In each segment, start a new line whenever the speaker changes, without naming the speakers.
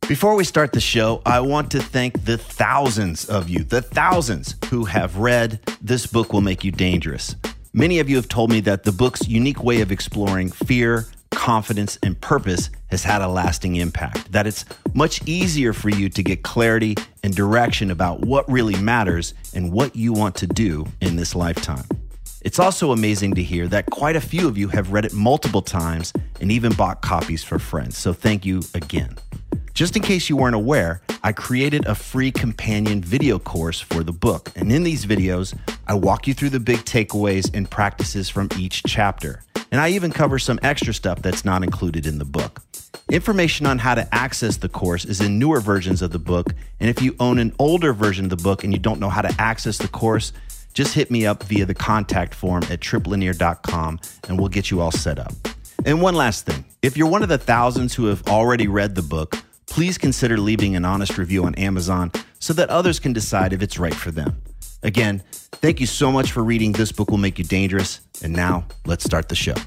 Before we start the show, I want to thank the thousands of you, who have read This Book Will Make You Dangerous. Many of you have told me that the book's unique way of exploring fear, confidence, and purpose has had a lasting impact, that it's much easier for you to get clarity and direction about what really matters and what you want to do in this lifetime. It's also amazing to hear that quite a few of you have read it multiple times and even bought copies for friends, so thank you again. Just in case you weren't aware, I created a free companion video course for the book. And in these videos, I walk you through the big takeaways and practices from each chapter. And I even cover some extra stuff that's not included in the book. Information on how to access the course is in newer versions of the book. And if you own an older version of the book and you don't know how to access the course, just hit me up via the contact form at triplinear.com and we'll get you all set up. And one last thing, if you're one of the thousands who have already read the book, please consider leaving an honest review on Amazon so that others can decide if it's right for them. Again, thank you so much for reading This Book Will Make You Dangerous. And now, let's start the show.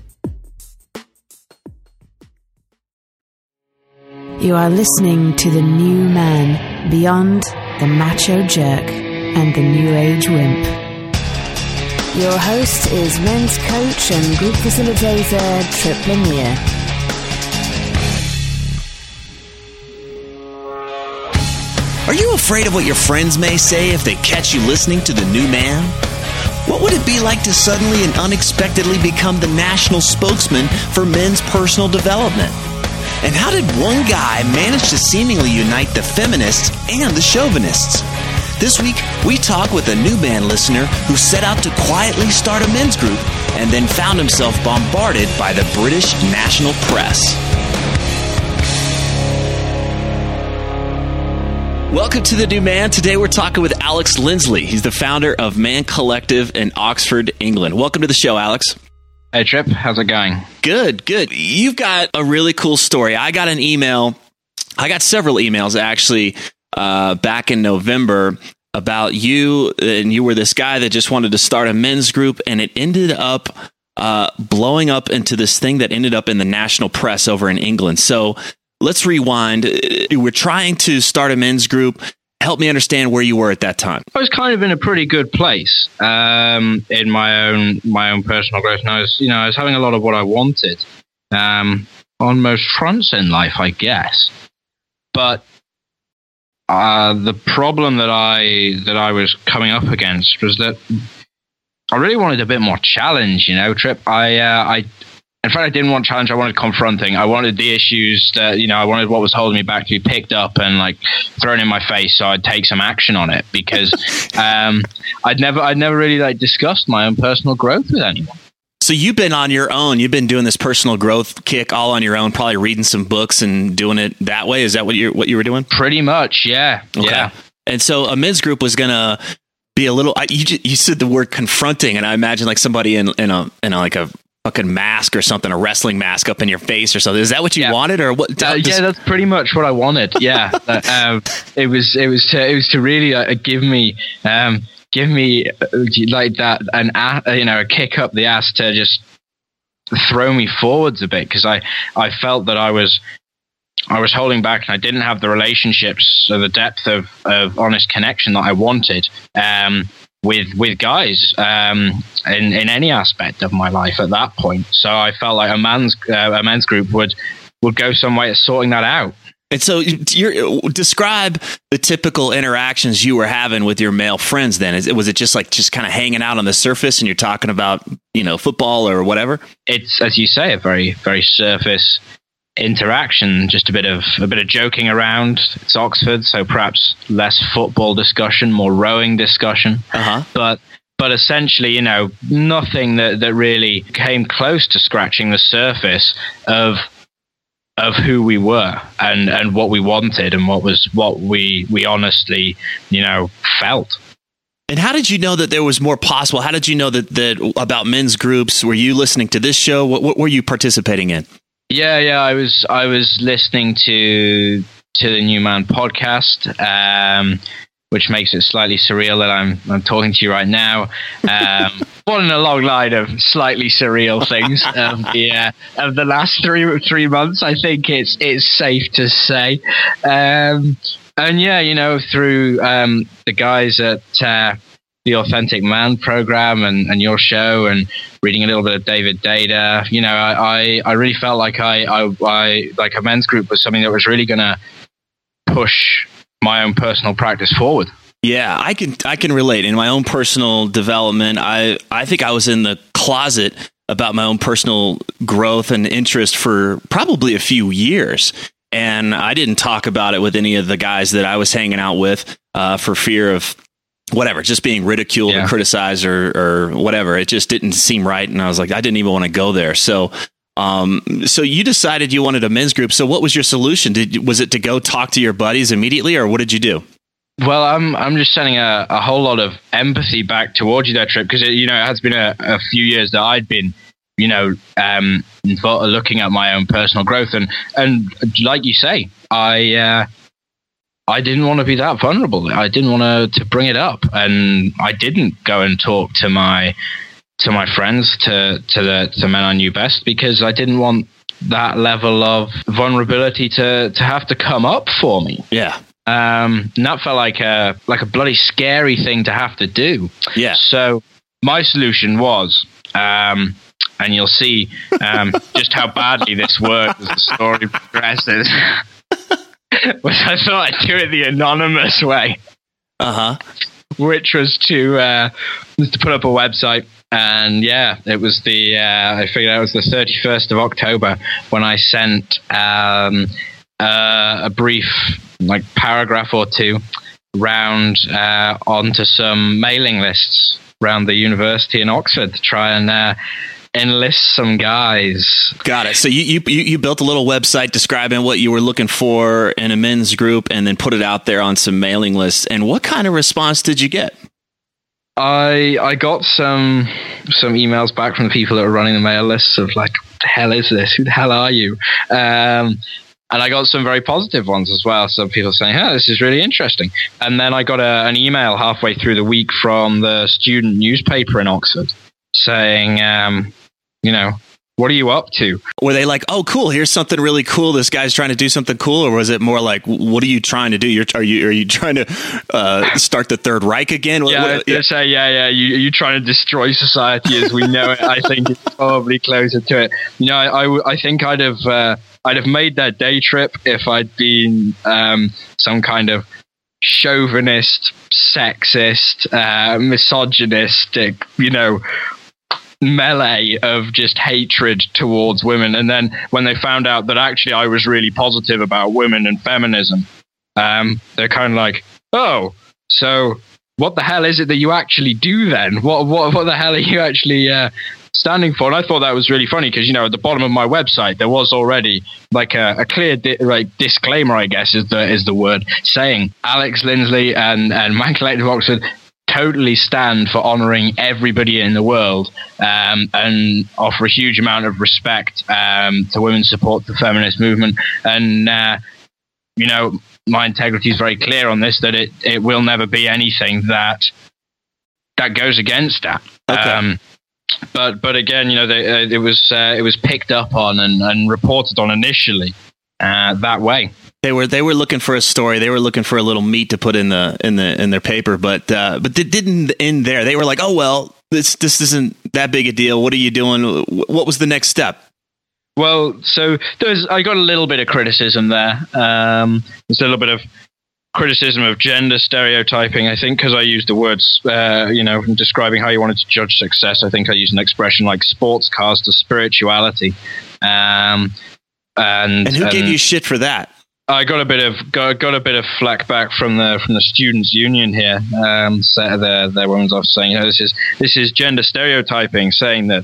You are listening to The New Man, Beyond the Macho Jerk and the New Age Wimp. Your host is men's coach and group facilitator, Trip Lanier.
Are you afraid of what your friends may say if they catch you listening to The New Man? What would it be like to suddenly and unexpectedly become the national spokesman for men's personal development? And how did one guy manage to seemingly unite the feminists and the chauvinists? This week, we talk with a New Man listener who set out to quietly start a men's group and then found himself bombarded by the British national press. Welcome to The New Man. Today we're talking with Alex Lindsley. He's the founder of Man Collective in Oxford, England. Welcome to the show, Alex.
Hey, Trip. How's it going?
Good. You've got a really cool story. I got an email. I got several emails, actually, back in November about you. And you were this guy that just wanted to start a men's group. And it ended up blowing up into this thing that ended up in the national press over in England. So let's rewind. We're trying to start a men's group. Help me understand where you were at that time.
I was kind of in a pretty good place in my own personal growth. And I was having a lot of what I wanted on most fronts in life, I guess. But the problem that I was coming up against was that I really wanted a bit more challenge. Trip. In fact, I didn't want challenge. I wanted confronting. I wanted the issues that, I wanted what was holding me back to be picked up and thrown in my face so I'd take some action on it because I'd never really discussed my own personal growth with anyone.
So you've been on your own. You've been doing this personal growth kick all on your own, probably reading some books and doing it that way. Is that what you were doing?
Pretty much, yeah.
Okay.
Yeah.
And so a men's group was going to be a little, you said the word confronting, and I imagine somebody in a fucking mask or something, a wrestling mask up in your face or something. Is that what you wanted, or what?
Yeah, that's pretty much what I wanted. Yeah, it was to really give me like that a kick up the ass to just throw me forwards a bit because I felt that I was holding back and I didn't have the relationships or the depth of honest connection that I wanted. With guys in any aspect of my life at that point. So I felt like a men's group would go some way at sorting that out.
And so describe the typical interactions you were having with your male friends then. Was it just kind of hanging out on the surface and you're talking about, football or whatever? It's,
as you say, a very, very surface interaction, just a bit of joking around. It's Oxford, so perhaps less football discussion, more rowing discussion. But essentially, nothing that really came close to scratching the surface of who we were and what we wanted and what we honestly, felt.
And how did you know that there was more possible? How did you know that about men's groups? Were you listening to this show? What were you participating in?
Yeah, I was listening to the New Man podcast, which makes it slightly surreal that I'm talking to you right now. One in a long line of slightly surreal things of the last three months, I think it's safe to say. And yeah, through the guys at the Authentic Man program and your show, and reading a little bit of David Data, I really felt like I like a men's group was something that was really going to push my own personal practice forward.
Yeah, I can relate. In my own personal development, I think I was in the closet about my own personal growth and interest for probably a few years. And I didn't talk about it with any of the guys that I was hanging out with for fear of whatever, just being ridiculed or criticized or whatever. It just didn't seem right. And I was like, I didn't even want to go there. So you decided you wanted a men's group. So what was your solution? Was it to go talk to your buddies immediately, or what did you do?
Well, I'm just sending a whole lot of empathy back towards you, that trip, because it has been a few years that I'd been, looking at my own personal growth, and like you say, I didn't want to be that vulnerable. I didn't want to bring it up, and I didn't go and talk to my friends, to men I knew best, because I didn't want that level of vulnerability to have to come up for me.
Yeah.
And that felt like a bloody scary thing to have to do.
Yeah.
So my solution was, and you'll see just how badly this worked as the story progresses, was I thought I'd do it the anonymous way. Which was to put up a website. And yeah, it was I figured out it was the 31st of October when I sent a brief, like, paragraph or two round onto some mailing lists around the university in Oxford to try and enlist some guys.
Got it. So you built a little website describing what you were looking for in a men's group, and then put it out there on some mailing lists. And what kind of response did you get?
I got some emails back from the people that were running the mail lists of like, what the hell is this? Who the hell are you? And I got some very positive ones as well. Some people saying, "Oh, this is really interesting." And then I got an email halfway through the week from the student newspaper in Oxford saying, what are you up to?
Were they like, "Oh, cool, here's something really cool. This guy's trying to do something cool," or was it more like, "What are you trying to do? Are you trying to start the Third Reich again?"
You trying to destroy society as we know it. I think it's probably closer to it. I think I'd have made that day trip if I'd been some kind of chauvinist, sexist, misogynistic, melee of just hatred towards women. And then when they found out that actually I was really positive about women and feminism, they're kind of like, "Oh, so what the hell is it that you actually do then? What the hell are you actually standing for?" And I thought that was really funny because, at the bottom of my website, there was already like a clear disclaimer, I guess is the word, saying Alex Lindsley and Man Collective Oxford totally stand for honoring everybody in the world and offer a huge amount of respect to women's support, the feminist movement. And, my integrity is very clear on this, that it will never be anything that goes against that.
Okay.
But again, it was picked up on and reported on initially that way.
They were looking for a story. They were looking for a little meat to put in their paper, but it didn't end there. They were like, "Oh well, this isn't that big a deal. What are you doing?" What was the next step?
Well, so I got a little bit of criticism there. There's a little bit of criticism of gender stereotyping, I think, because I used the words, describing how you wanted to judge success. I think I used an expression like sports cars to spirituality. And
who gave you shit for that?
I got a bit of flack back from the students' union here. Their women's office saying, this is gender stereotyping, saying that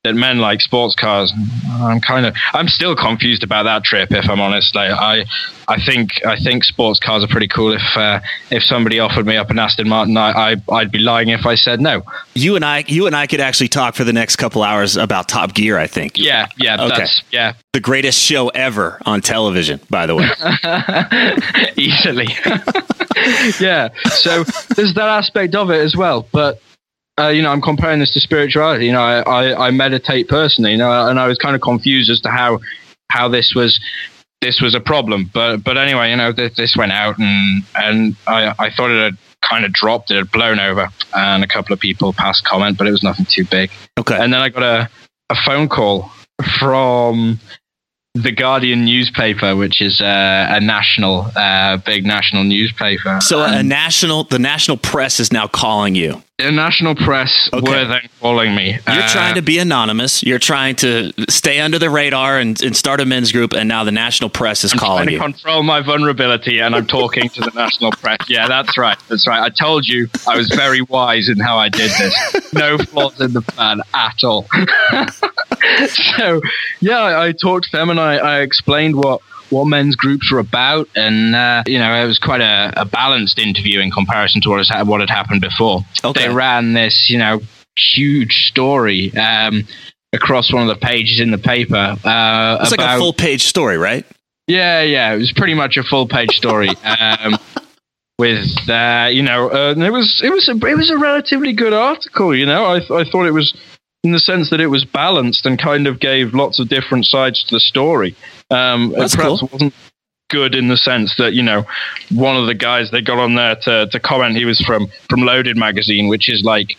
that men like sports cars. I'm still confused about that trip, if I'm honest. I think sports cars are pretty cool. If somebody offered me up an Aston Martin, I'd be lying if I said no.
You and I could actually talk for the next couple hours about Top Gear, I think.
Yeah, okay. That's
the greatest show ever on television, by the way.
Easily. Yeah. So there's that aspect of it as well, but. I'm comparing this to spirituality. I meditate personally, and I was kind of confused as to how this was a problem. But anyway, this went out, and I thought it had kind of dropped. It had blown over, and a couple of people passed comment, but it was nothing too big.
Okay.
And then I got a phone call from the Guardian newspaper, which is a national, big national newspaper.
So the national press is now calling you.
The national press were then calling me.
You're trying to be anonymous. You're trying to stay under the radar and start a men's group, and now the national press is calling you.
I'm trying to control my vulnerability, and I'm talking to the national press. Yeah, that's right. I told you I was very wise in how I did this. No flaws in the plan at all. So, yeah, I talked to them, and I explained what men's groups were about, and it was quite a balanced interview in comparison to what had happened before.
Okay.
They ran this huge story across one of the pages in the paper.
It's like a full page story, right?
Yeah, it was pretty much a full page story. With it was a relatively good article. I thought it was, in the sense that it was balanced and kind of gave lots of different sides to the story.
That's
perhaps
cool.
Wasn't good in the sense that, one of the guys they got on there to comment, he was from Loaded magazine, which is like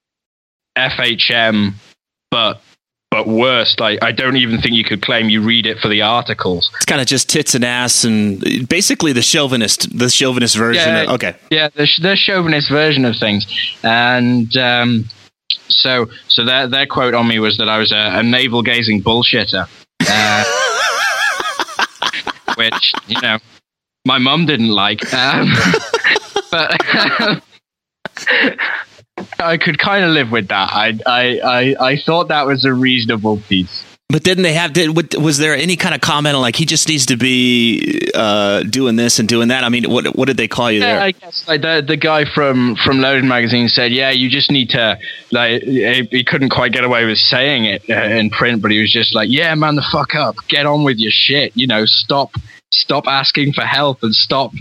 FHM, but worse. Like, I don't even think you could claim you read it for the articles. It's
kind of just tits and ass, and basically the chauvinist version. Okay.
Yeah, the chauvinist version of things. And so their quote on me was that I was a navel-gazing bullshitter. Which, my mum didn't like. But I could kind of live with that. I thought that was a reasonable piece.
But didn't they have? Was there any kind of comment on, like, he just needs to be doing this and doing that? I mean, what did they call you there?
I guess like the guy from Loaded magazine said, yeah, you just need to, like, he couldn't quite get away with saying it in print, but he was just like, yeah, man, the fuck up, get on with your shit, stop asking for help, and stop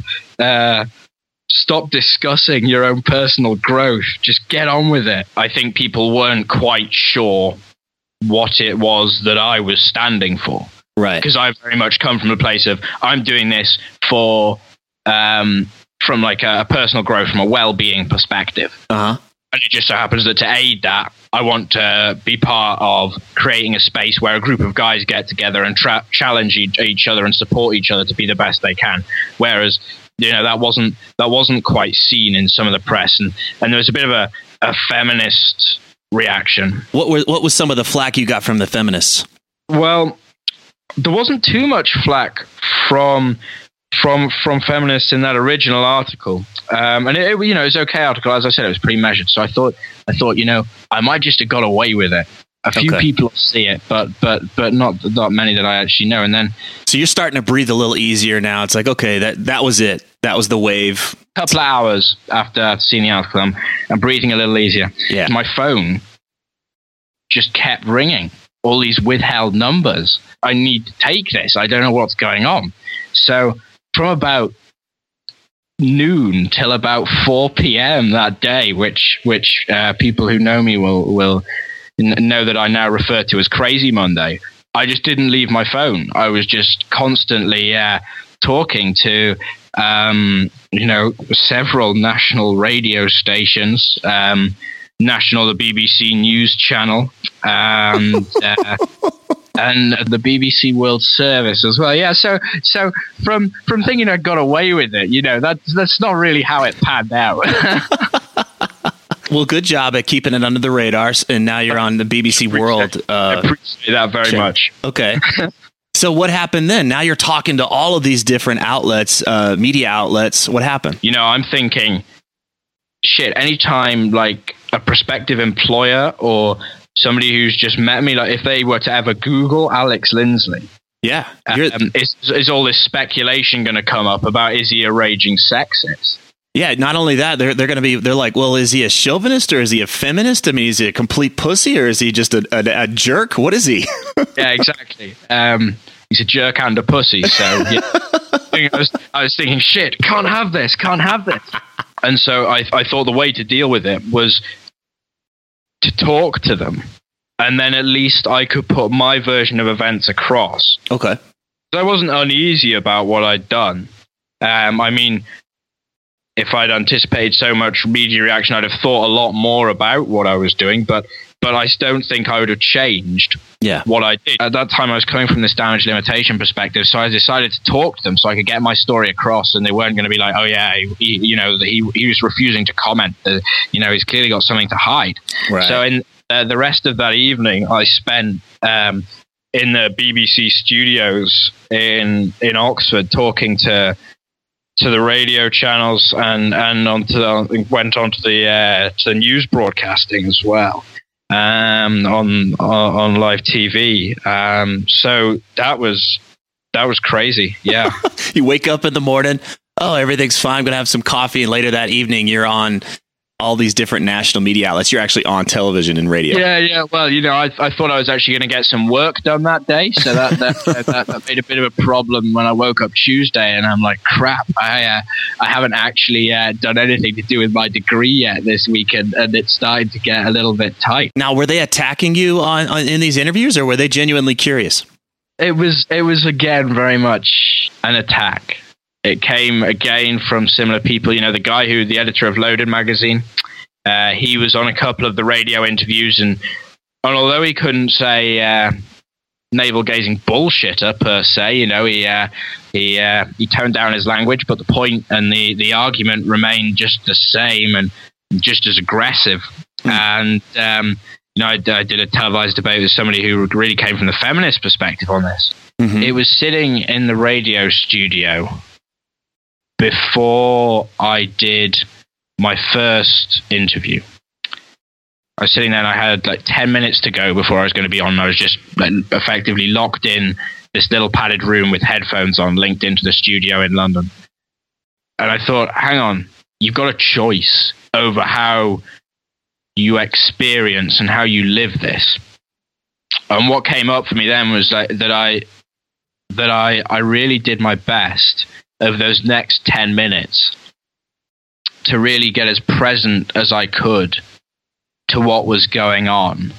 discussing your own personal growth. Just get on with it. I think people weren't quite sure what it was that I was standing for.
Right.
Because I very much come from a place of, I'm doing this for, from like a personal growth, from a well-being perspective.
Uh-huh.
And it just so happens that to aid that, I want to be part of creating a space where a group of guys get together and challenge each other and support each other to be the best they can. Whereas, that wasn't quite seen in some of the press, and there was a bit of a feminist reaction.
What was some of the flack you got from the feminists?
Well, there wasn't too much flack from feminists in that original article, and it was an okay article. As I said, it was pretty measured. So I thought I might just have got away with it. A few people see it, but not many that I actually know. And then,
so you're starting to breathe a little easier now. It's like, okay, that was it. That was the wave.
A couple of hours after seeing the article, I'm breathing a little easier.
Yeah.
My phone just kept ringing. All these withheld numbers. I need to take this. I don't know what's going on. So from about noon till about 4 p.m. that day, which people who know me will know that I now refer to as Crazy Monday, I just didn't leave my phone. I was just constantly talking to several national radio stations, the BBC News Channel, and the BBC World Service as well. Yeah, so from thinking I got away with it, that's not really how it panned out.
Well, good job at keeping it under the radars, and now you're on the BBC World.
I appreciate that very much.
Okay. So what happened then? Now you're talking to all of these different outlets, media outlets. What happened?
I'm thinking, shit, anytime like a prospective employer or somebody who's just met me, like if they were to ever Google Alex Lindsley,
Yeah.
is all this speculation going to come up about, is he a raging sexist?
Yeah, not only that, they're like, well, is he a chauvinist or is he a feminist? I mean, is he a complete pussy or is he just a jerk? What is he?
Yeah, exactly. He's a jerk and a pussy. So yeah. I was thinking, shit, can't have this. And so I thought the way to deal with it was to talk to them. And then at least I could put my version of events across.
Okay.
I wasn't uneasy about what I'd done. I mean, if I'd anticipated so much media reaction, I'd have thought a lot more about what I was doing. But I don't think I would have changed what I did. At that time, I was coming from this damage limitation perspective, so I decided to talk to them so I could get my story across, and they weren't going to be like, oh yeah, he was refusing to comment. He's clearly got something to hide.
Right.
So in the rest of that evening, I spent in the BBC studios in Oxford talking to the radio channels and went on to the news broadcasting as well, on live TV. So that was crazy. Yeah.
You wake up in the morning, oh, everything's fine, I'm gonna have some coffee, and later that evening you're on all these different national media outlets. You're actually on television and radio.
Yeah. Well, I thought I was actually going to get some work done that day, so that made a bit of a problem when I woke up Tuesday, and I'm like, crap, I haven't actually done anything to do with my degree yet this week, and it's starting to get a little bit tight.
Now, were they attacking you in these interviews, or were they genuinely curious?
It was again very much an attack. It came again from similar people. The guy the editor of Loaded magazine, he was on a couple of the radio interviews, and although he couldn't say navel-gazing bullshitter per se, he toned down his language, but the point and the argument remained just the same and just as aggressive. And I did a televised debate with somebody who really came from the feminist perspective on this. Mm-hmm. It was sitting in the radio studio before I did my first interview. I was sitting there and I had like 10 minutes to go before I was going to be on. I was just effectively locked in this little padded room with headphones on, linked into the studio in London. And I thought, hang on, you've got a choice over how you experience and how you live this. And what came up for me then was that I really did my best over those next 10 minutes to really get as present as I could to what was going on.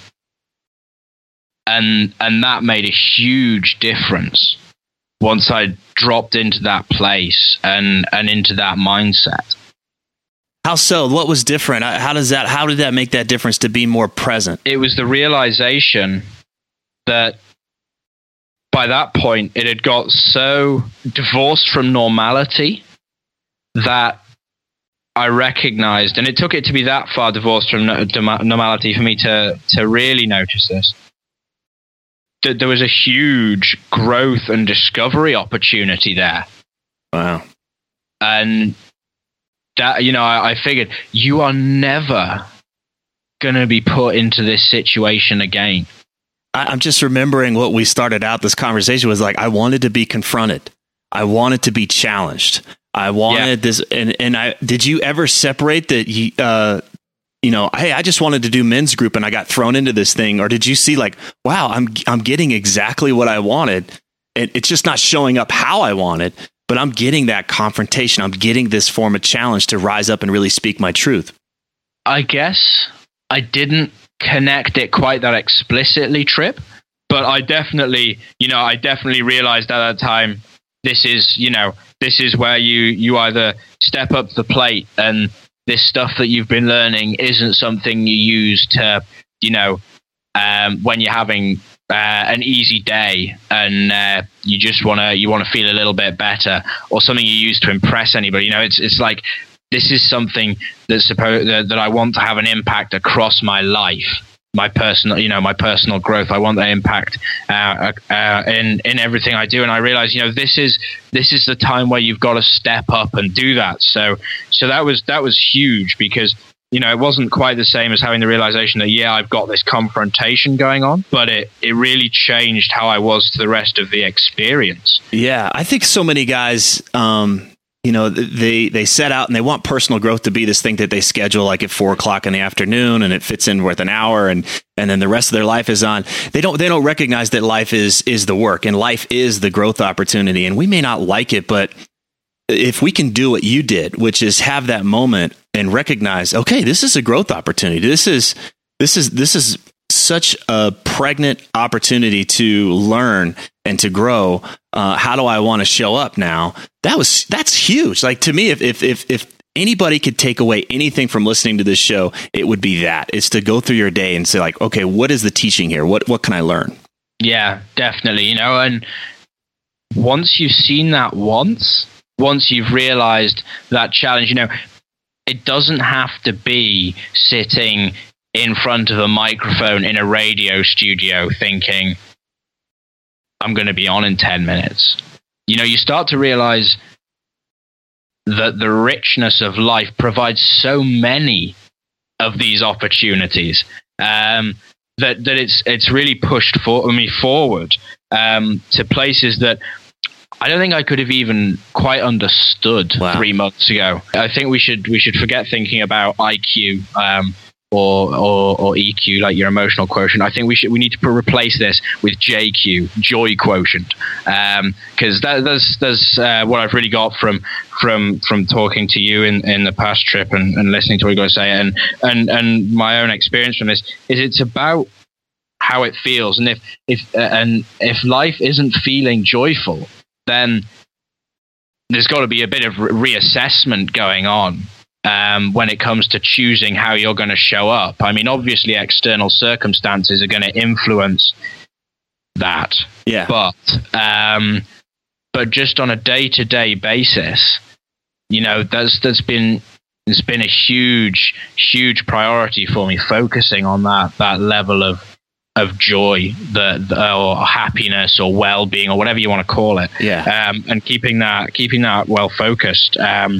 And that made a huge difference once I dropped into that place and into that mindset.
How so? What was different? How did that make that difference to be more present?
It was the realization that by that point, it had got so divorced from normality that I recognized, and it took it to be that far divorced from normality for me to really notice this, that there was a huge growth and discovery opportunity there.
Wow.
And that, I figured you are never going to be put into this situation again.
I'm just remembering what we started out this conversation was like, I wanted to be confronted. I wanted to be challenged. I wanted this. And did you ever separate that? Hey, I just wanted to do men's group and I got thrown into this thing. Or did you see like, wow, I'm getting exactly what I wanted. It's just not showing up how I wanted, but I'm getting that confrontation. I'm getting this form of challenge to rise up and really speak my truth.
I guess I didn't connect it quite that explicitly, Trip, but I definitely realized at that time, this is where you either step up to the plate and this stuff that you've been learning isn't something you use to, when you're having an easy day and you just want to feel a little bit better, or something you use to impress anybody. It's like, this is something that I want to have an impact across my life, my personal growth. I want that impact in everything I do. And I realize, this is the time where you've got to step up and do that. So that was huge, because it wasn't quite the same as having the realization that, I've got this confrontation going on, but it really changed how I was to the rest of the experience.
Yeah, I think so many guys, they set out and they want personal growth to be this thing that they schedule like at 4:00 in the afternoon, and it fits in with an hour, and then the rest of their life is on. They don't recognize that life is the work, and life is the growth opportunity. And we may not like it, but if we can do what you did, which is have that moment and recognize, okay, this is a growth opportunity. This is such a pregnant opportunity to learn and to grow. How do I want to show up now? That's huge. Like, to me, if anybody could take away anything from listening to this show, it would be that. It's to go through your day and say, like, okay, what is the teaching here? What can I learn?
Yeah, definitely. And once you've seen that once you've realized that challenge, it doesn't have to be sitting in front of a microphone in a radio studio thinking, I'm going to be on in 10 minutes. You start to realize that the richness of life provides so many of these opportunities that it's really pushed forward to places that I don't think I could have even quite understood 3 months ago. I think we should forget thinking about IQ or EQ, like your emotional quotient. I think we need to replace this with JQ, joy quotient, because that's what I've really got from talking to you in the past trip and listening to what you're going to say, and my own experience from this is it's about how it feels, and if life isn't feeling joyful, then there's got to be a bit of reassessment going on when it comes to choosing how you're going to show up. I mean, obviously, external circumstances are going to influence that.
Yeah.
But just on a day-to-day basis, it's been a huge priority for me, focusing on that level of joy, or happiness, or well-being, or whatever you want to call it.
Yeah.
And keeping that well focused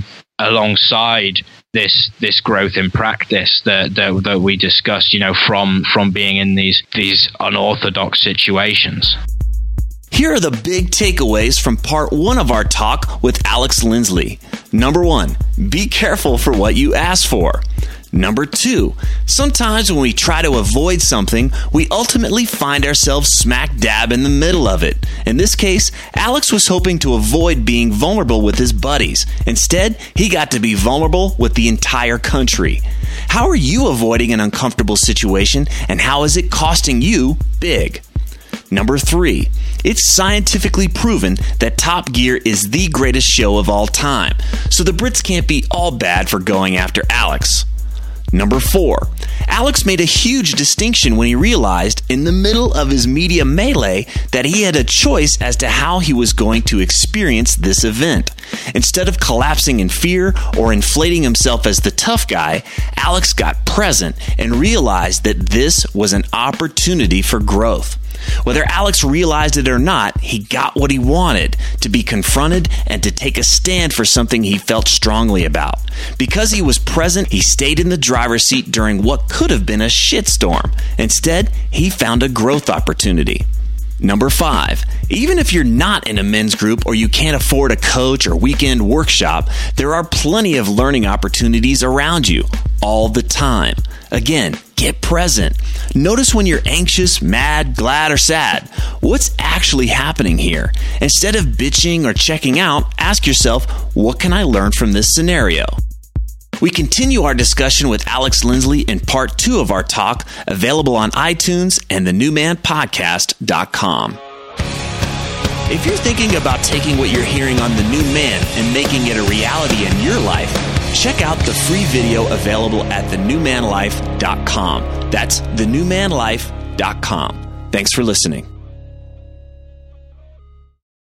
alongside this growth in practice that we discussed, from being in these unorthodox situations.
Here are the big takeaways from part 1 of our talk with Alex Lindsley. Number 1, be careful for what you ask for. Number 2, sometimes when we try to avoid something, we ultimately find ourselves smack dab in the middle of it. In this case, Alex was hoping to avoid being vulnerable with his buddies. Instead, he got to be vulnerable with the entire country. How are you avoiding an uncomfortable situation, and how is it costing you big? Number 3, it's scientifically proven that Top Gear is the greatest show of all time, so the Brits can't be all bad for going after Alex. Number 4, Alex made a huge distinction when he realized, in the middle of his media melee, that he had a choice as to how he was going to experience this event. Instead of collapsing in fear or inflating himself as the tough guy, Alex got present and realized that this was an opportunity for growth. Whether Alex realized it or not, he got what he wanted, to be confronted and to take a stand for something he felt strongly about. Because he was present, he stayed in the driver's seat during what could have been a shitstorm. Instead, he found a growth opportunity. Number 5, even if you're not in a men's group or you can't afford a coach or weekend workshop, there are plenty of learning opportunities around you all the time. Again, get present. Notice when you're anxious, mad, glad, or sad. What's actually happening here? Instead of bitching or checking out, ask yourself, what can I learn from this scenario? We continue our discussion with Alex Lindsley in part 2 of our talk, available on iTunes and thenewmanpodcast.com. If you're thinking about taking what you're hearing on The New Man and making it a reality in your life, check out the free video available at thenewmanlife.com. That's thenewmanlife.com. Thanks for listening.